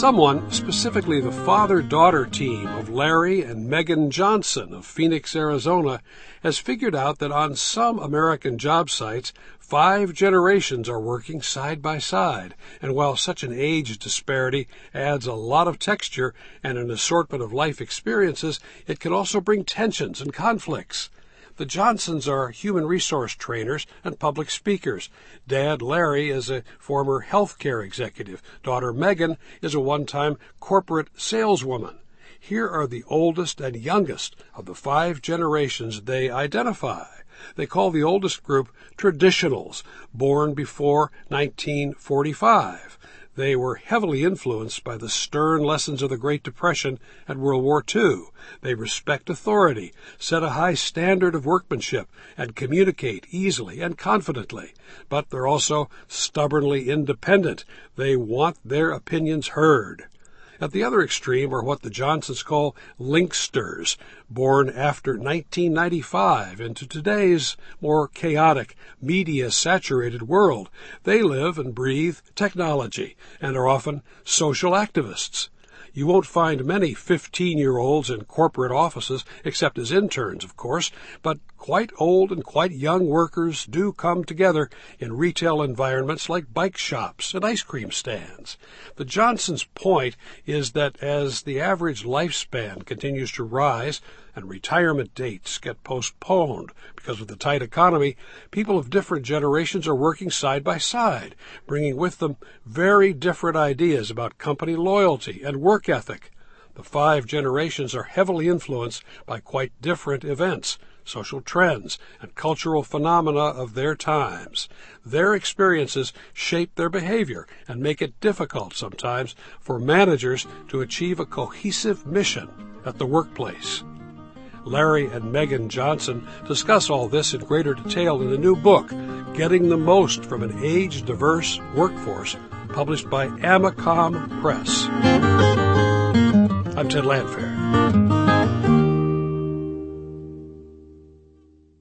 Someone, specifically the father-daughter team of Larry and Megan Johnson of Phoenix, Arizona, has figured out that on some American job sites, 5 generations are working side by side. And while such an age disparity adds a lot of texture and an assortment of life experiences, it can also bring tensions and conflicts. The Johnsons are human resource trainers and public speakers. Dad Larry is a former healthcare executive. Daughter Megan is a one-time corporate saleswoman. Here are the oldest and youngest of the 5 generations they identify. They call the oldest group traditionals, born before 1945. They were heavily influenced by the stern lessons of the Great Depression and World War II. They respect authority, set a high standard of workmanship, and communicate easily and confidently. But they're also stubbornly independent. They want their opinions heard. At the other extreme are what the Johnsons call linksters, born after 1995 into today's more chaotic, media-saturated world. They live and breathe technology and are often social activists. You won't find many 15-year-olds in corporate offices, except as interns, of course, but quite old and quite young workers do come together in retail environments like bike shops and ice cream stands. The Johnsons' point is that as the average lifespan continues to rise and retirement dates get postponed because of the tight economy, people of different generations are working side by side, bringing with them very different ideas about company loyalty and work ethic. The 5 generations are heavily influenced by quite different events, social trends, and cultural phenomena of their times. Their experiences shape their behavior and make it difficult sometimes for managers to achieve a cohesive mission at the workplace. Larry and Megan Johnson discuss all this in greater detail in a new book, Getting the Most from an Age-Diverse Workforce, published by Amacom Press. I'm Ted Landfair.